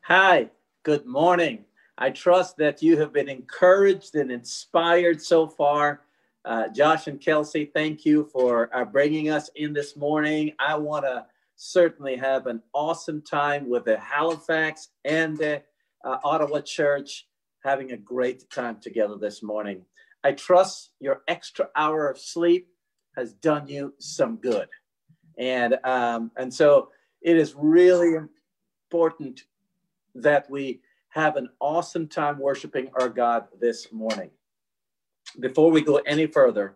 Hi, good morning. I trust that you have been encouraged and inspired so far. Josh and Kelsey, thank you for bringing us in this morning. I want to certainly have an awesome time with the Halifax and the Ottawa Church, having a great time together this morning. I trust your extra hour of sleep has done you some good. And so it is really important that we have an awesome time worshiping our God this morning. Before we go any further,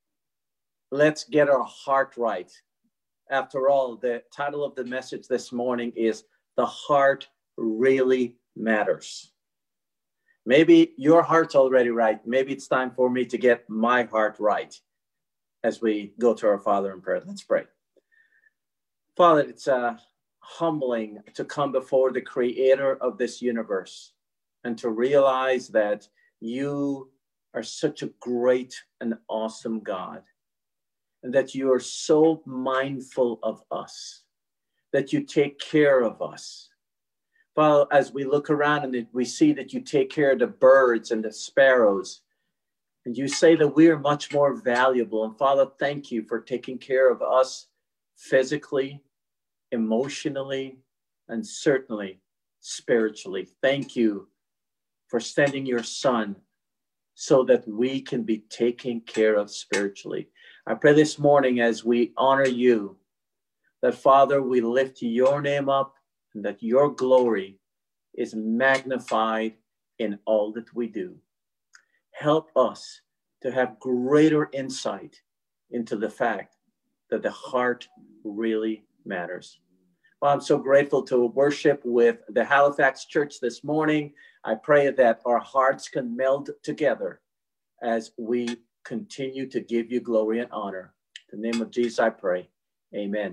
let's get our heart right. After all, the title of the message this morning is The Heart Really Matters. Maybe your heart's already right. Maybe it's time for me to get my heart right as we go to our Father in prayer. Let's pray. Father, it's humbling to come before the creator of this universe and to realize that you are such a great and awesome God, and that you are so mindful of us, that you take care of us. Father, as we look around and we see that you take care of the birds and the sparrows, and you say that we are much more valuable. And Father, thank you for taking care of us physically, emotionally, and certainly spiritually. Thank you for sending your Son so that we can be taken care of spiritually. I pray this morning as we honor you, that Father, we lift your name up and that your glory is magnified in all that we do. Help us to have greater insight into the fact that the heart really matters. Well, I'm so grateful to worship with the Halifax Church this morning. I pray that our hearts can meld together as we continue to give you glory and honor. In the name of Jesus, I pray. Amen.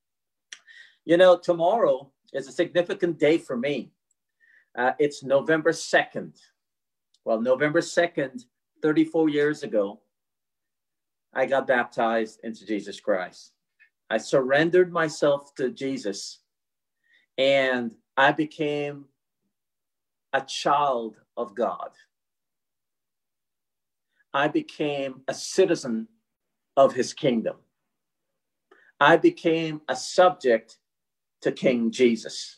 You know, tomorrow is a significant day for me. It's November 2nd. Well, November 2nd, 34 years ago, I got baptized into Jesus Christ. I surrendered myself to Jesus, and I became a child of God. I became a citizen of his kingdom. I became a subject to King Jesus.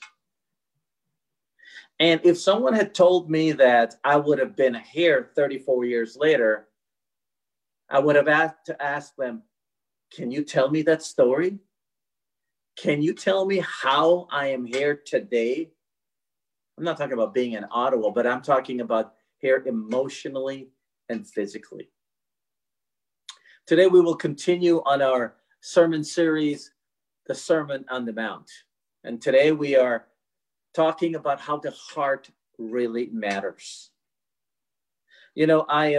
And if someone had told me that I would have been here 34 years later, I would have had to ask them, can you tell me that story? Can you tell me how I am here today? I'm not talking about being in Ottawa, but I'm talking about here emotionally and physically. Today we will continue on our sermon series, the Sermon on the Mount. And today we are talking about how the heart really matters. You know, I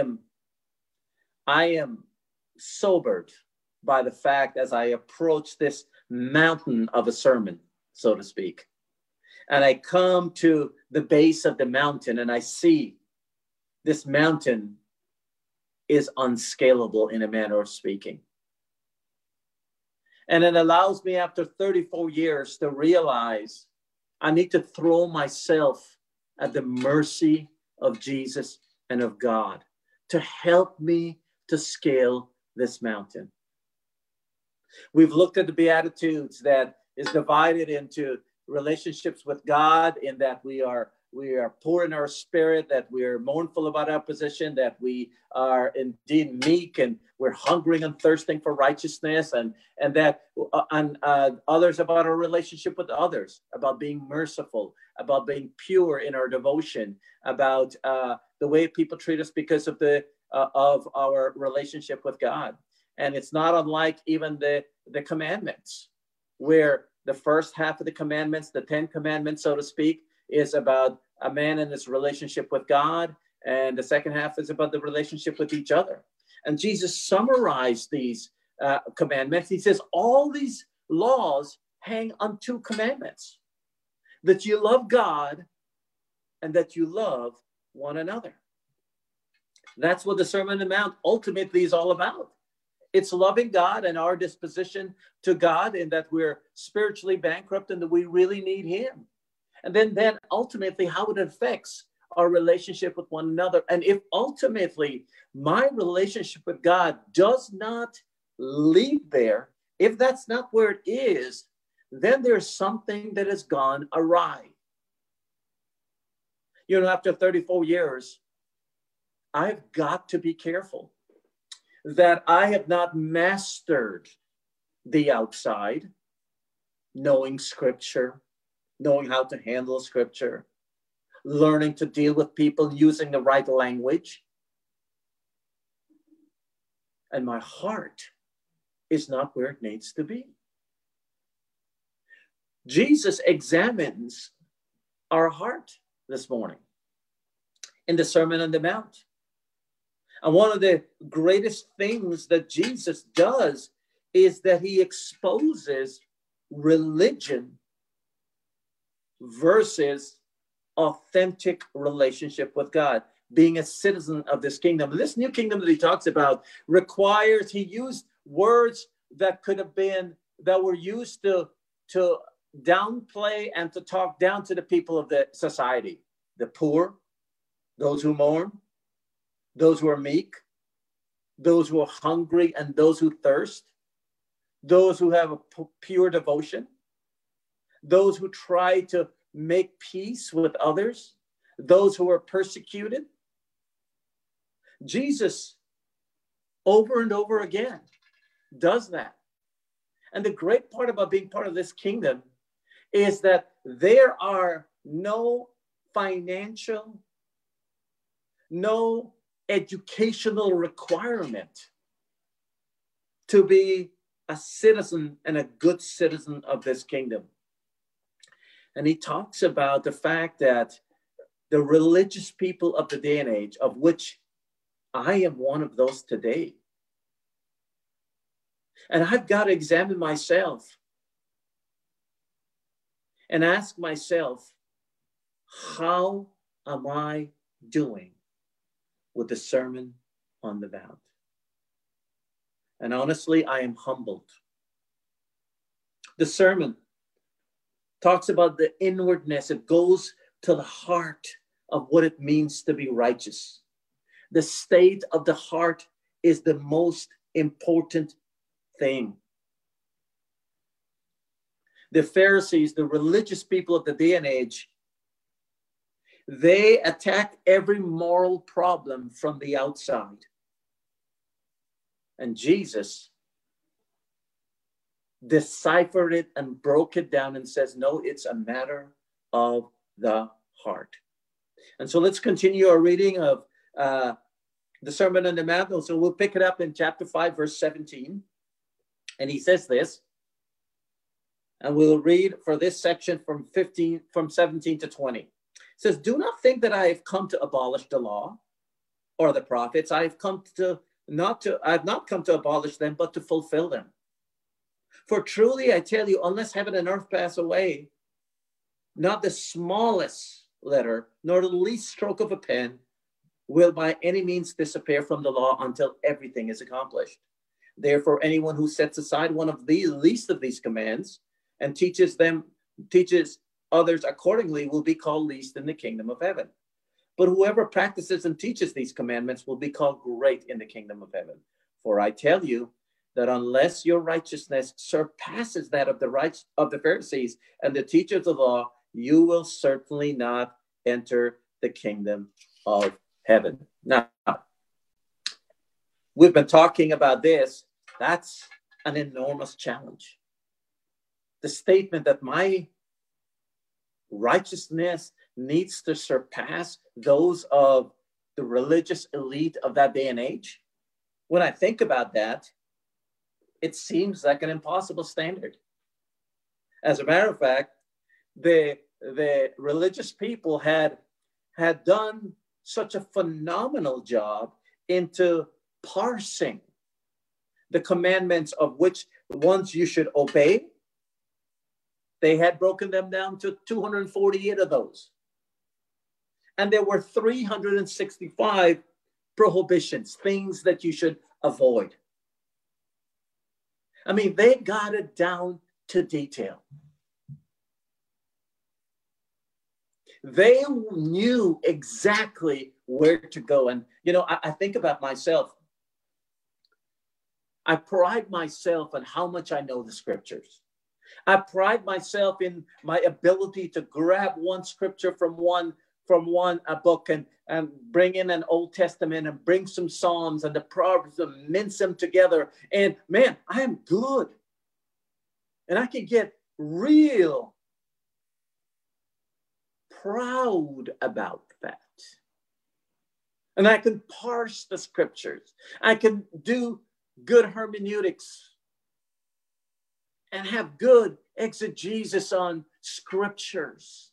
am sobered by the fact as I approach this mountain of a sermon, so to speak. And I come to the base of the mountain and I see this mountain is unscalable in a manner of speaking. And it allows me after 34 years to realize I need to throw myself at the mercy of Jesus and of God to help me to scale this mountain. We've looked at the Beatitudes that is divided into relationships with God, in that we are poor in our spirit, that we are mournful about our position, that we are indeed meek, and we're hungering and thirsting for righteousness, and that others about our relationship with others, about being merciful, about being pure in our devotion, about the way people treat us because of of our relationship with God. And it's not unlike even the commandments, where the first half of the commandments, the 10 commandments, so to speak, is about a man and his relationship with God. And the second half is about the relationship with each other. And Jesus summarized these commandments. He says, all these laws hang on 2 commandments: that you love God and that you love one another. That's what the Sermon on the Mount ultimately is all about. It's loving God and our disposition to God, in that we're spiritually bankrupt and that we really need him. And then ultimately how it affects our relationship with one another. And if ultimately my relationship with God does not lead there, if that's not where it is, then there's something that has gone awry. You know, after 34 years, I've got to be careful that I have not mastered the outside, knowing Scripture, knowing how to handle Scripture, learning to deal with people using the right language. And my heart is not where it needs to be. Jesus examines our heart this morning in the Sermon on the Mount. And one of the greatest things that Jesus does is that he exposes religion versus authentic relationship with God, being a citizen of this kingdom. And this new kingdom that he talks about requires, he used words that could have been, that were used to downplay and to talk down to the people of the society, the poor, those who mourn, those who are meek, those who are hungry and those who thirst, those who have a pure devotion, those who try to make peace with others, those who are persecuted. Jesus, over and over again, does that. And the great part about being part of this kingdom is that there are no financial, no educational requirement to be a citizen and a good citizen of this kingdom. And he talks about the fact that the religious people of the day and age, of which I am one of those today, and I've got to examine myself and ask myself, how am I doing with the Sermon on the Mount? And honestly, I am humbled. The sermon talks about the inwardness. It goes to the heart of what it means to be righteous. The state of the heart is the most important thing. The Pharisees, the religious people of the day and age, they attack every moral problem from the outside. And Jesus deciphered it and broke it down and says, no, it's a matter of the heart. And so let's continue our reading of the Sermon on the Mount. So we'll pick it up in chapter 5, verse 17. And he says this, and we'll read for this section from 17 to 20. It says, do not think that I have come to abolish the law or the prophets. I've not come to abolish them, but to fulfill them. For truly I tell you, unless heaven and earth pass away, not the smallest letter, nor the least stroke of a pen will by any means disappear from the law until everything is accomplished. Therefore, anyone who sets aside one of the least of these commands and teaches others accordingly will be called least in the kingdom of heaven. But whoever practices and teaches these commandments will be called great in the kingdom of heaven. For I tell you that unless your righteousness surpasses that of the Pharisees and the teachers of the law, you will certainly not enter the kingdom of heaven. Now, we've been talking about this. That's an enormous challenge. The statement that my righteousness needs to surpass those of the religious elite of that day and age. When I think about that, it seems like an impossible standard. As a matter of fact, the religious people had done such a phenomenal job into parsing the commandments, of which ones you should obey. They had broken them down to 248 of those. And there were 365 prohibitions, things that you should avoid. I mean, they got it down to detail. They knew exactly where to go. And, I think about myself. I pride myself on how much I know the scriptures. I pride myself in my ability to grab one scripture from one book and bring in an Old Testament and bring some Psalms and the Proverbs and mince them together. And man, I am good. And I can get real proud about that. And I can parse the scriptures. I can do good hermeneutics and have good exegesis on scriptures.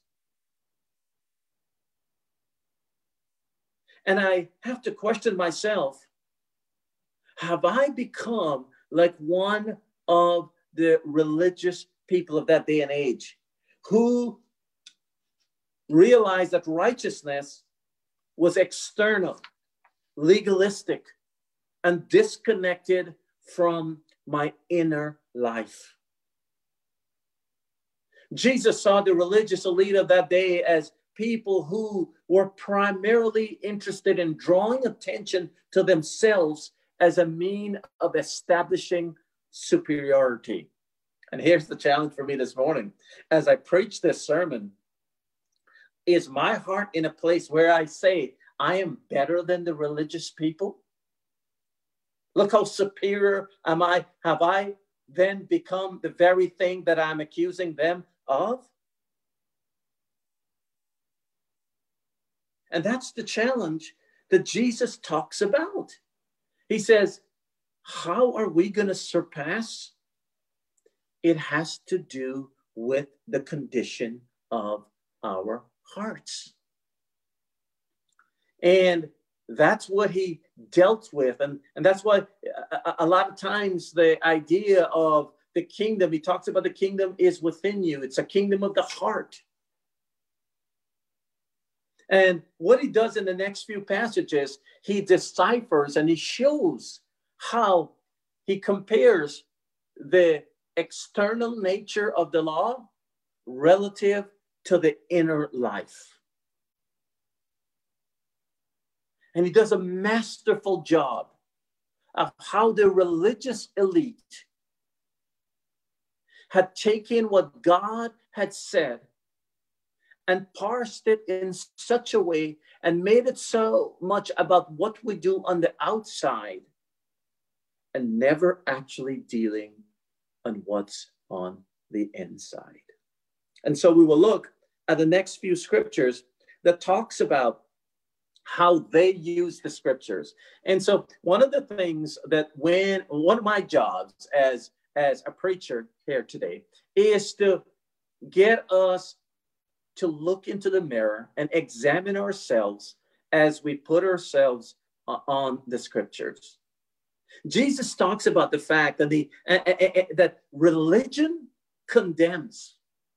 And I have to question myself, have I become like one of the religious people of that day and age who realized that righteousness was external, legalistic, and disconnected from my inner life? Jesus saw the religious elite of that day as people who were primarily interested in drawing attention to themselves as a means of establishing superiority. And here's the challenge for me this morning. As I preach this sermon, is my heart in a place where I say, I am better than the religious people? Look how superior am I. Have I then become the very thing that I'm accusing them of? And that's the challenge that Jesus talks about. He says, how are we going to surpass? It has to do with the condition of our hearts. And that's what he dealt with. And that's why a lot of times the idea of the kingdom, he talks about the kingdom is within you. It's a kingdom of the heart. And what he does in the next few passages, he deciphers and he shows how he compares the external nature of the law relative to the inner life. And he does a masterful job of how the religious elite had taken what God had said and parsed it in such a way and made it so much about what we do on the outside and never actually dealing on what's on the inside. And so we will look at the next few scriptures that talks about how they use the scriptures. And so one of the things that one of my jobs as a preacher here today is to get us to look into the mirror and examine ourselves as we put ourselves on the scriptures. Jesus talks about the fact that that religion condemns.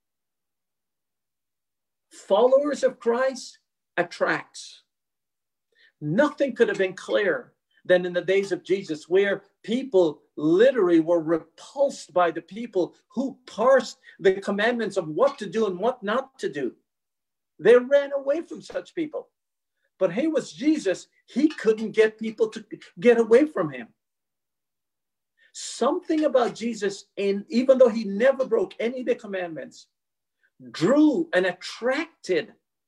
Followers of Christ attracts. Nothing could have been clearer than in the days of Jesus, where people literally were repulsed by the people who parsed the commandments of what to do and what not to do. They ran away from such people. But here was Jesus. He couldn't get people to get away from him. Something about Jesus, even though he never broke any of the commandments, drew and attracted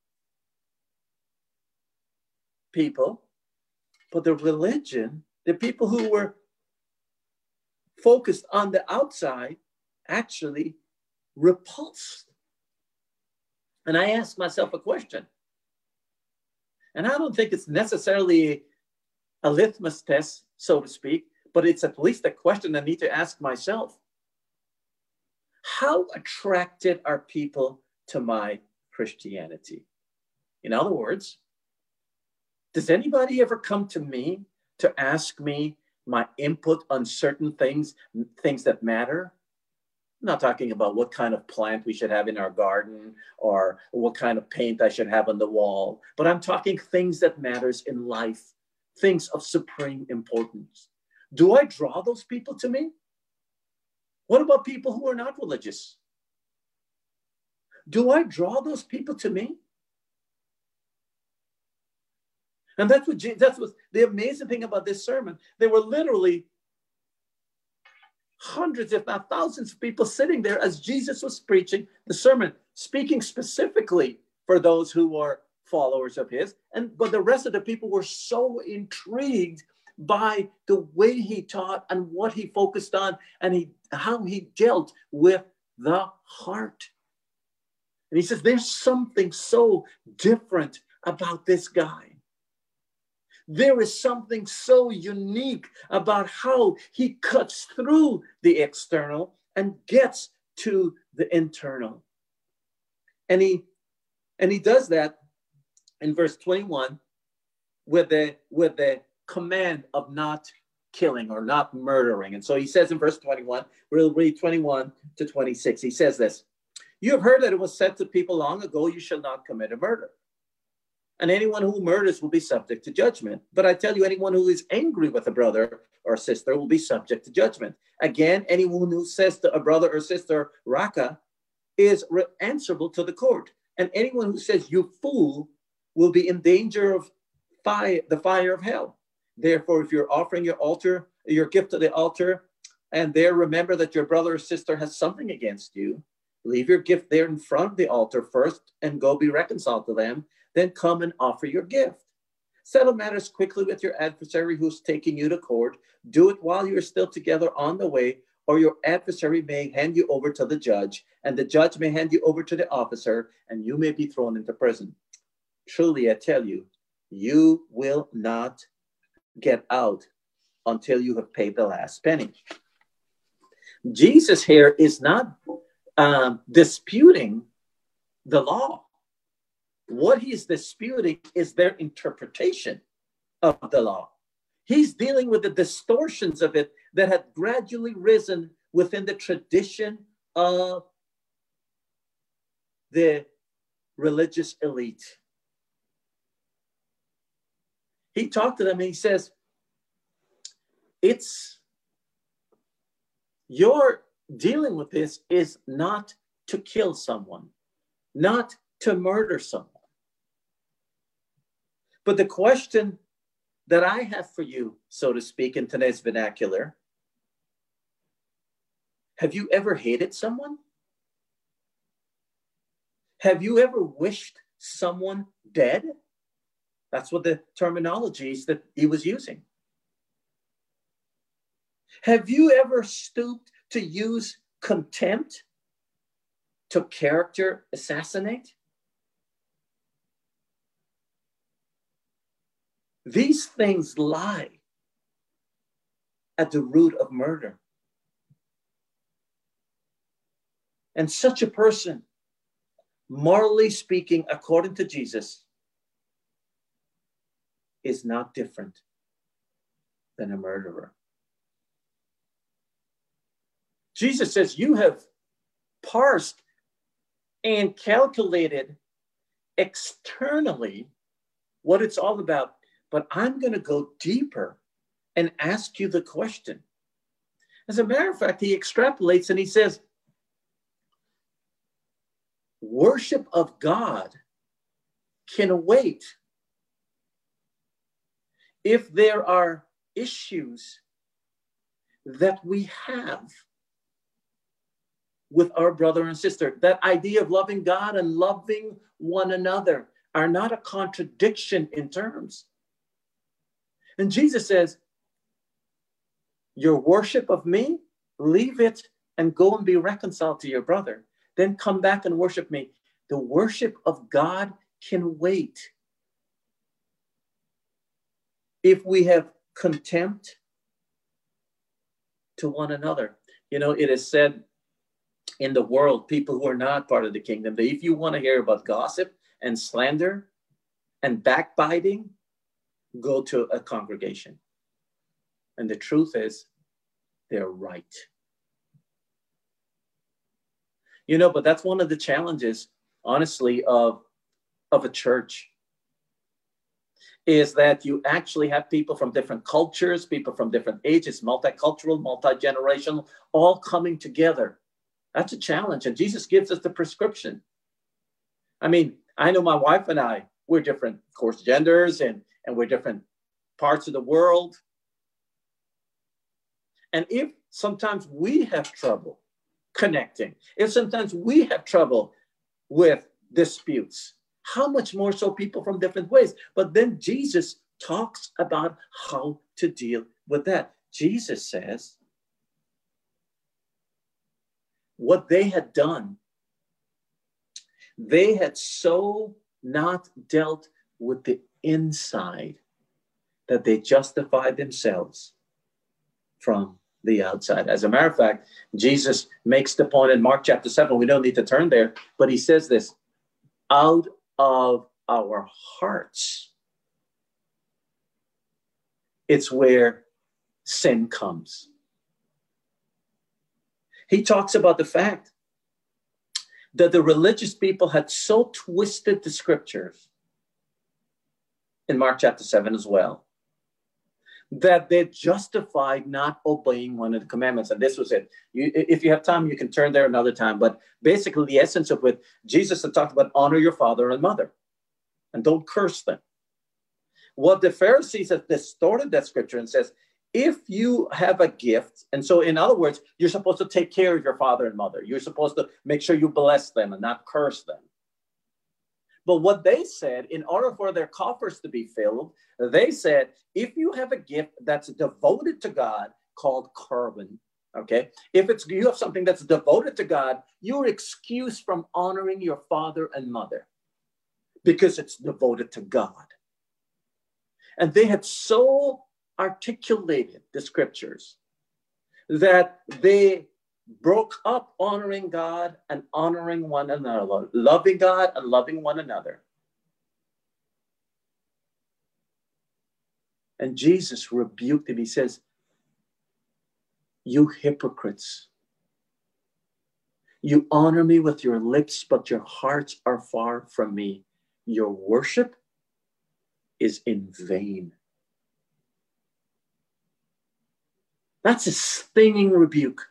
people. But the religion, the people who were focused on the outside, actually repulsed. And I asked myself a question. And I don't think it's necessarily a litmus test, so to speak, but it's at least a question I need to ask myself. How attracted are people to my Christianity? In other words, does anybody ever come to me to ask me my input on certain things that matter? I'm not talking about what kind of plant we should have in our garden or what kind of paint I should have on the wall, but I'm talking things that matters in life, things of supreme importance. Do I draw those people to me? What about people who are not religious? Do I draw those people to me? And that's what the amazing thing about this sermon. There were literally hundreds, if not thousands of people sitting there as Jesus was preaching the sermon, speaking specifically for those who were followers of his. But the rest of the people were so intrigued by the way he taught and what he focused on and how he dealt with the heart. And he says, there's something so different about this guy. There is something so unique about how he cuts through the external and gets to the internal. And he does that in verse 21 with the command of not killing or not murdering. And so he says in verse 21, we'll read 21 to 26. He says this: "You have heard that it was said to people long ago, you shall not commit a murder. And anyone who murders will be subject to judgment. But I tell you, anyone who is angry with a brother or sister will be subject to judgment. Again, anyone who says to a brother or sister, Raka, is answerable to the court. And anyone who says, you fool, will be in danger of the fire of hell. Therefore, if you're offering your gift to the altar, and there remember that your brother or sister has something against you, leave your gift there in front of the altar first and go be reconciled to them. Then come and offer your gift. Settle matters quickly with your adversary who's taking you to court. Do it while you're still together on the way, or your adversary may hand you over to the judge, and the judge may hand you over to the officer, and you may be thrown into prison. Truly, I tell you, you will not get out until you have paid the last penny." Jesus here is not disputing the law. What he's disputing is their interpretation of the law. He's dealing with the distortions of it that had gradually risen within the tradition of the religious elite. He talked to them and he says, you're dealing with this is not to kill someone, not to murder someone. But the question that I have for you, so to speak, in today's vernacular, have you ever hated someone? Have you ever wished someone dead? That's what the terminology is that he was using. Have you ever stooped to use contempt to character assassinate? These things lie at the root of murder. And such a person, morally speaking, according to Jesus, is not different than a murderer. Jesus says, you have parsed and calculated externally what it's all about. But I'm going to go deeper and ask you the question. As a matter of fact, he extrapolates and he says, worship of God can wait if there are issues that we have with our brother and sister. That idea of loving God and loving one another are not a contradiction in terms. And Jesus says, your worship of me, leave it and go and be reconciled to your brother. Then come back and worship me. The worship of God can wait. If we have contempt to one another. You know, it is said in the world, people who are not part of the kingdom, that if you want to hear about gossip and slander and backbiting, go to a congregation. And the truth is, they're right. You know, but that's one of the challenges, honestly, of a church, is that you actually have people from different cultures, people from different ages, multicultural, multi-generational, all coming together. That's a challenge. And Jesus gives us the prescription. I mean, I know my wife and I, we're different, of course, genders and and we're different parts of the world. And if sometimes we have trouble connecting, if sometimes we have trouble with disputes, how much more so people from different ways? But then Jesus talks about how to deal with that. Jesus says what they had done, they had so not dealt with the inside that they justified themselves from the outside. As a matter of fact, Jesus makes the point in Mark chapter 7. We don't need to turn there, but he says this: out of our hearts, it's where sin comes. He talks about the fact that the religious people had so twisted the scriptures in Mark chapter 7 as well, that they justified not obeying one of the commandments. And this was it. If you have time, you can turn there another time. But basically, the essence of it, Jesus had talked about honor your father and mother and don't curse them. What the Pharisees have distorted that scripture and says, if you have a gift, and so in other words, you're supposed to take care of your father and mother. You're supposed to make sure you bless them and not curse them. But what they said, in order for their coffers to be filled, they said, if you have a gift that's devoted to God called Corban, okay? If you have something that's devoted to God, you're excused from honoring your father and mother because it's devoted to God. And they had so articulated the scriptures that they broke up honoring God and honoring one another, loving God and loving one another. And Jesus rebuked them. He says, you hypocrites, you honor me with your lips, but your hearts are far from me. Your worship is in vain. That's a stinging rebuke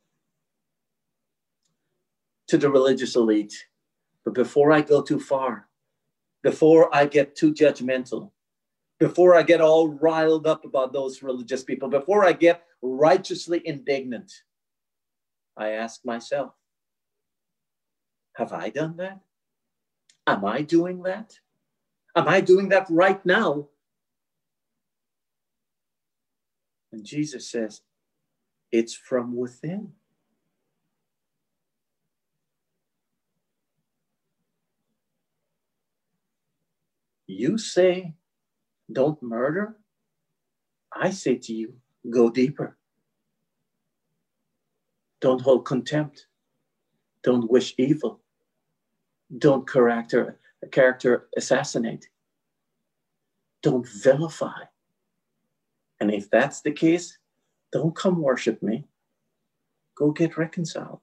to the religious elite. But before I go too far, before I get too judgmental, before I get all riled up about those religious people, before I get righteously indignant, I ask myself, have I done that? Am I doing that? Am I doing that right now? And Jesus says, it's from within. You say, don't murder. I say to you, go deeper. Don't hold contempt. Don't wish evil. Don't character assassinate. Don't vilify. And if that's the case, don't come worship me. Go get reconciled.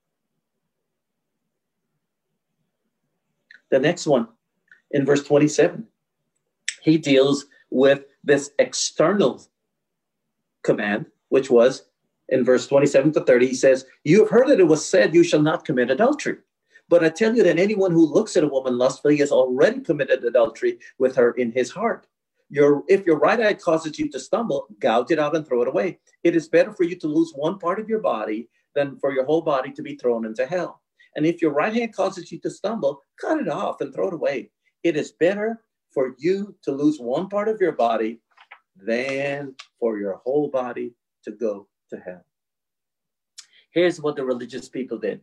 The next one, in verse 27, he deals with this external command, which was in verse 27 to 30, he says, you have heard that it was said, you shall not commit adultery. But I tell you that anyone who looks at a woman lustfully has already committed adultery with her in his heart. If your right eye causes you to stumble, gouge it out and throw it away. It is better for you to lose one part of your body than for your whole body to be thrown into hell. And if your right hand causes you to stumble, cut it off and throw it away. It is better for you to lose one part of your body than for your whole body to go to hell. Here's what the religious people did.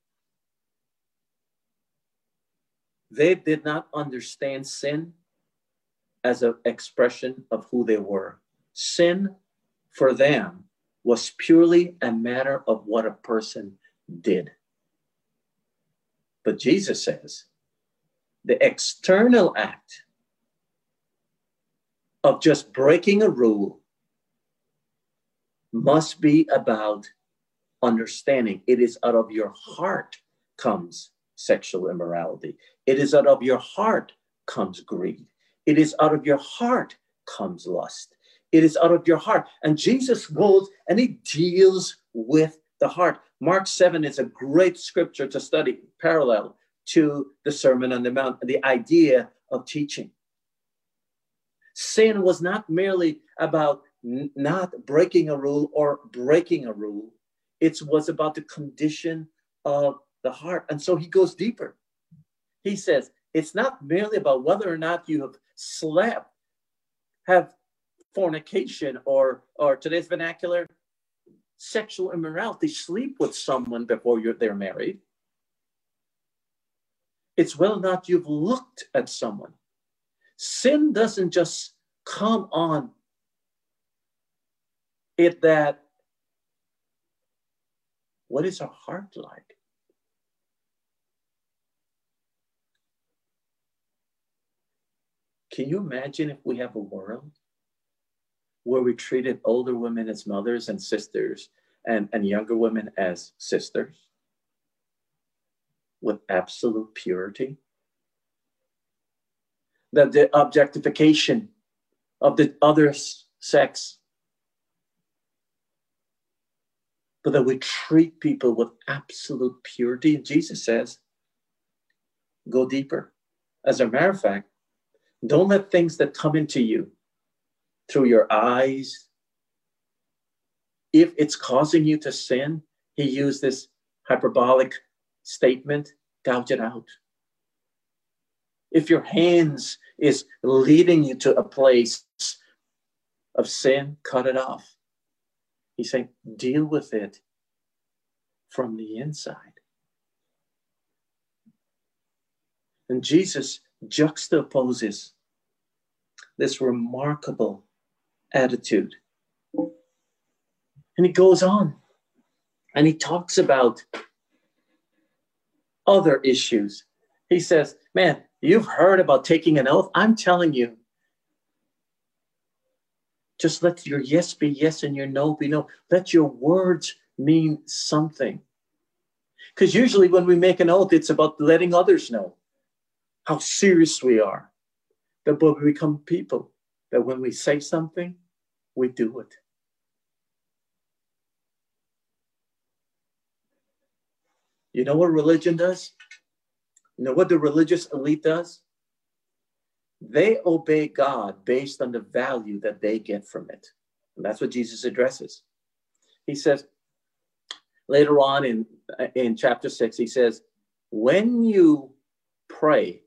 They did not understand sin as an expression of who they were. Sin for them was purely a matter of what a person did. But Jesus says the external act of just breaking a rule must be about understanding. It is out of your heart comes sexual immorality. It is out of your heart comes greed. It is out of your heart comes lust. It is out of your heart. And Jesus goes and he deals with the heart. Mark 7 is a great scripture to study parallel to the Sermon on the Mount, the idea of teaching. Sin was not merely about not breaking a rule or breaking a rule. It was about the condition of the heart. And so he goes deeper. He says, it's not merely about whether or not you have slept, have fornication, or today's vernacular, sexual immorality, sleep with someone before they're married. It's whether or not you've looked at someone. Sin doesn't just come on it that, what is our heart like? Can you imagine if we have a world where we treated older women as mothers and sisters and younger women as sisters with absolute purity? That the objectification of the other sex, but that we treat people with absolute purity. And Jesus says, go deeper. As a matter of fact, don't let things that come into you through your eyes, if it's causing you to sin, he used this hyperbolic statement, gouge it out. If your hands is leading you to a place of sin, cut it off. He's saying, deal with it from the inside. And Jesus juxtaposes this remarkable attitude. And he goes on and he talks about other issues. He says, man, you've heard about taking an oath. I'm telling you, just let your yes be yes and your no be no. Let your words mean something. Because usually when we make an oath, it's about letting others know how serious we are. But we become people that when we say something, we do it. You know what religion does? You know what the religious elite does? They obey God based on the value that they get from it. And that's what Jesus addresses. He says, later on in chapter 6, he says, when you pray,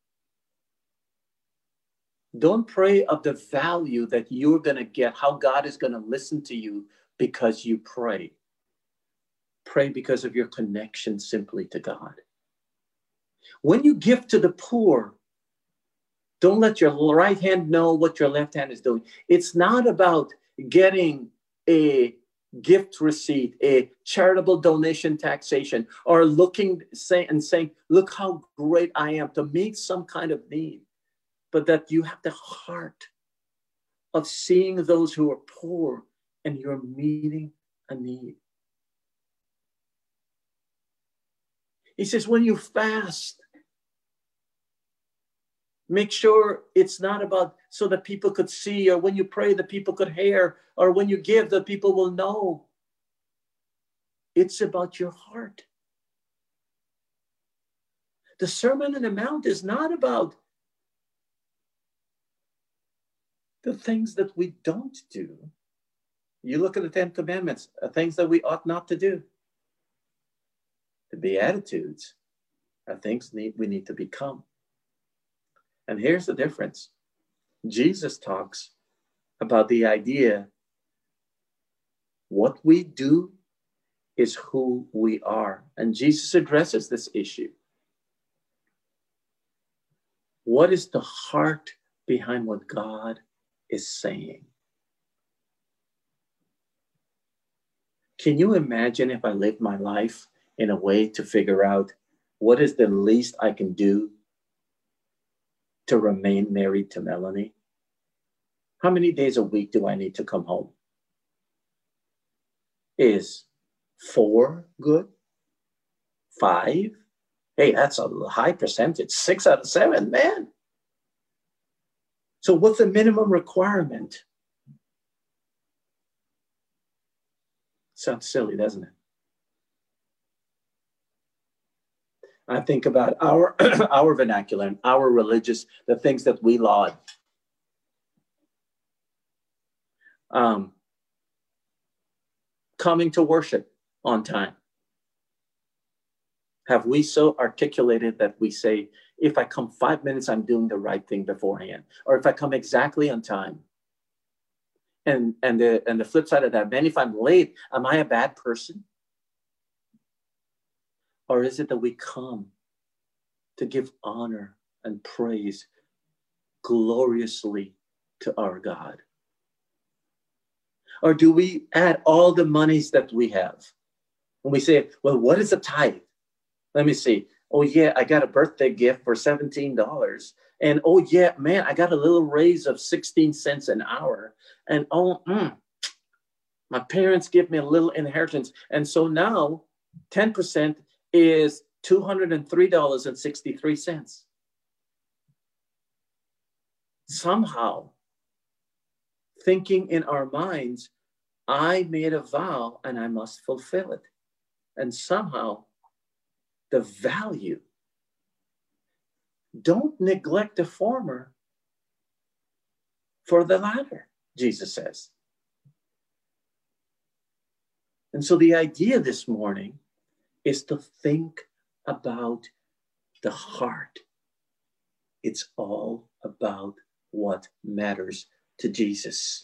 don't pray of the value that you're going to get, how God is going to listen to you because you pray. Pray because of your connection simply to God. When you give to the poor, don't let your right hand know what your left hand is doing. It's not about getting a gift receipt, a charitable donation taxation, or saying, look how great I am, to meet some kind of need. But that you have the heart of seeing those who are poor and you're meeting a need. He says, when you fast, make sure it's not about so that people could see, or when you pray that people could hear, or when you give that people will know. It's about your heart. The Sermon on the Mount is not about the things that we don't do. You look at the 10 Commandments, things that we ought not to do. The Beatitudes are things we need to become. And here's the difference. Jesus talks about the idea what we do is who we are. And Jesus addresses this issue. What is the heart behind what God is saying? Can you imagine if I lived my life in a way to figure out what is the least I can do to remain married to Melanie? How many days a week do I need to come home? Is 4 good? 5? Hey, that's a high percentage. 6 out of 7, man. So what's the minimum requirement? Sounds silly, doesn't it? I think about our vernacular and our religious, the things that we laud. Coming to worship on time. Have we so articulated that we say, if I come 5 minutes, I'm doing the right thing beforehand? Or if I come exactly on time? And the flip side of that, man, if I'm late, am I a bad person? Or is it that we come to give honor and praise gloriously to our God? Or do we add all the monies that we have? And we say, well, what is a tithe? Let me see. Oh, yeah, I got a birthday gift for $17. And oh, yeah, man, I got a little raise of 16 cents an hour. And my parents give me a little inheritance. And so now 10% is $203.63. Somehow, thinking in our minds, I made a vow and I must fulfill it. And somehow, the value. Don't neglect the former for the latter, Jesus says. And so the idea this morning is to think about the heart. It's all about what matters to Jesus.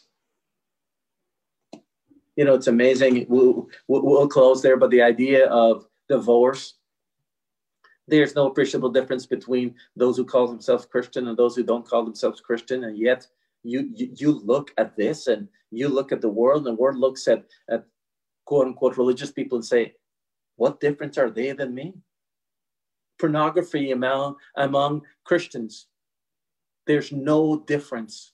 You know, it's amazing. We'll close there, but the idea of divorce, there's no appreciable difference between those who call themselves Christian and those who don't call themselves Christian. And yet you look at this and you look at the world, and the world looks at quote unquote religious people and say, what difference are they than me? Pornography among Christians, there's no difference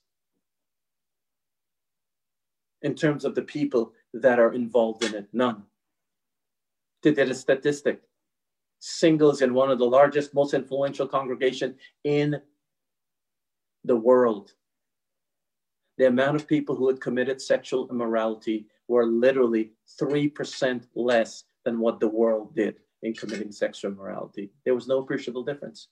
in terms of the people that are involved in it. None. They did a statistic. Singles in one of the largest, most influential congregations in the world. The amount of people who had committed sexual immorality were literally 3% less than what the world did in committing sexual immorality. There was no appreciable difference.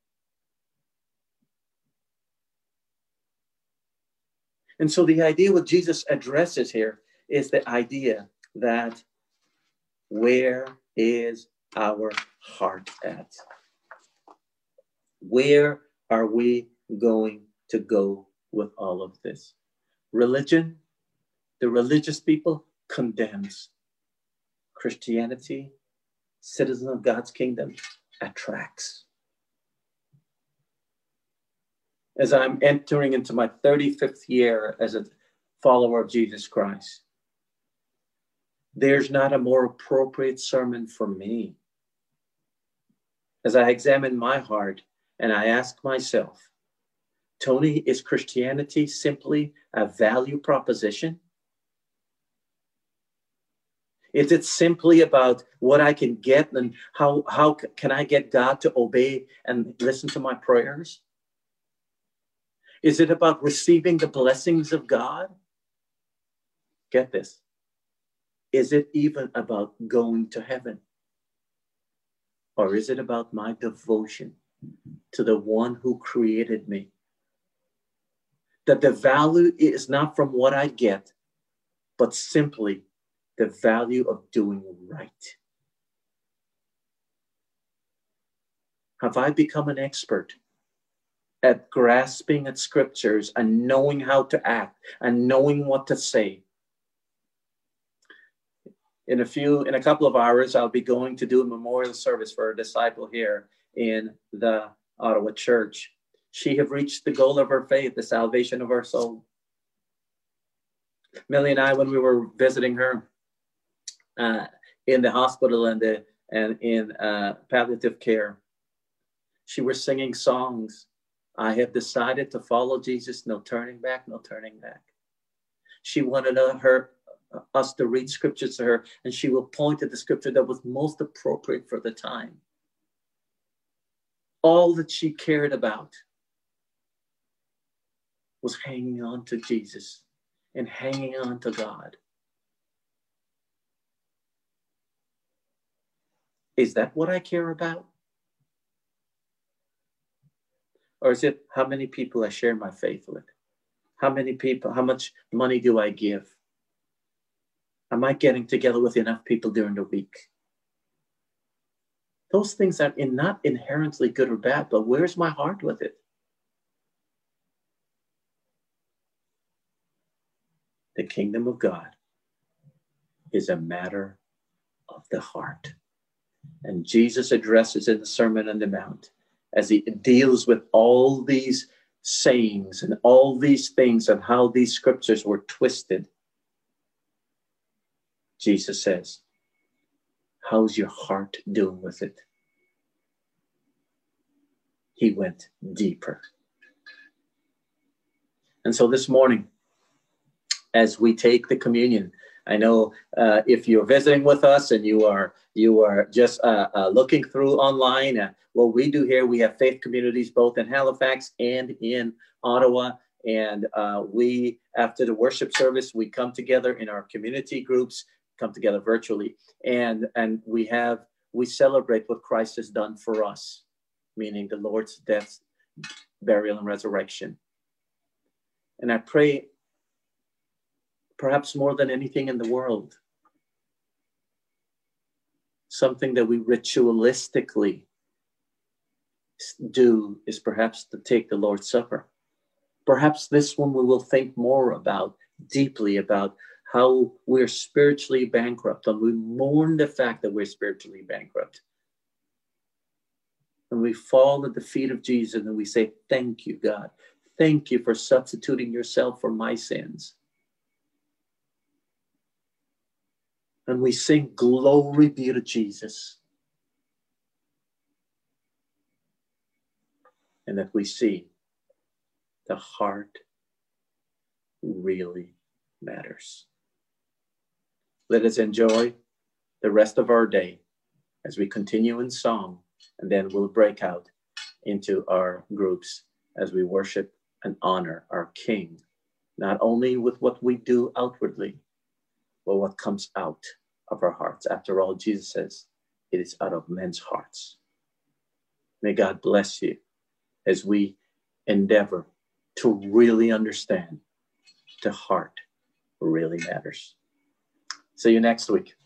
And so the idea what Jesus addresses here is the idea that where is our heart at? Where are we going to go with all of this? Religion, the religious people, condemns. Christianity, citizen of God's kingdom, attracts. As I'm entering into my 35th year as a follower of Jesus Christ, there's not a more appropriate sermon for me. As I examine my heart and I ask myself, Tony, is Christianity simply a value proposition? Is it simply about what I can get and how can I get God to obey and listen to my prayers? Is it about receiving the blessings of God? Get this. Is it even about going to heaven? Or is it about my devotion to the one who created me? That the value is not from what I get, but simply the value of doing right. Have I become an expert at grasping at scriptures and knowing how to act and knowing what to say? In a couple of hours, I'll be going to do a memorial service for a disciple here in the Ottawa church. She have reached the goal of her faith, the salvation of her soul. Millie and I, when we were visiting her in the hospital and in palliative care, she was singing songs. I have decided to follow Jesus, no turning back, no turning back. She wanted us to read scriptures to her, and she will point at the scripture that was most appropriate for the time. All that she cared about was hanging on to Jesus and hanging on to God. Is that what I care about? Or is it how many people I share my faith with? How many people, how much money do I give? Am I getting together with enough people during the week? Those things are not inherently good or bad, but where's my heart with it? The kingdom of God is a matter of the heart. And Jesus addresses in the Sermon on the Mount as he deals with all these sayings and all these things and how these scriptures were twisted. Jesus says, how's your heart doing with it? He went deeper. And so this morning, as we take the communion, I know if you're visiting with us and you are just looking through online, what we do here, we have faith communities both in Halifax and in Ottawa. And we, after the worship service, we come together in our community groups, come together virtually, and we celebrate what Christ has done for us, meaning the Lord's death, burial, and resurrection. And I pray, perhaps more than anything in the world, something that we ritualistically do is perhaps to take the Lord's Supper. Perhaps this one we will think more about, deeply about how we're spiritually bankrupt, and we mourn the fact that we're spiritually bankrupt. And we fall at the feet of Jesus and we say, thank you, God. Thank you for substituting yourself for my sins. And we sing, glory be to Jesus. And that we see the heart really matters. Let us enjoy the rest of our day as we continue in song, and then we'll break out into our groups as we worship and honor our King, not only with what we do outwardly, but what comes out of our hearts. After all, Jesus says, it is out of men's hearts. May God bless you as we endeavor to really understand the heart really matters. See you next week.